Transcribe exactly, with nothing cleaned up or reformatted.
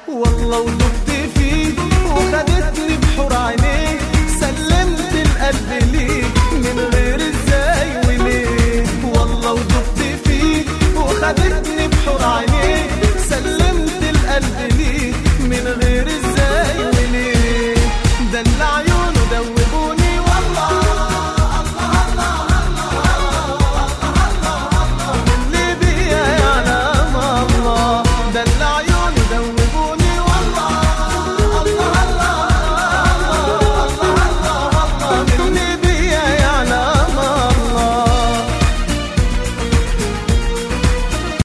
والله وتبت فيه وخدتني بحور عينيك، سلمت القلب ليك من غير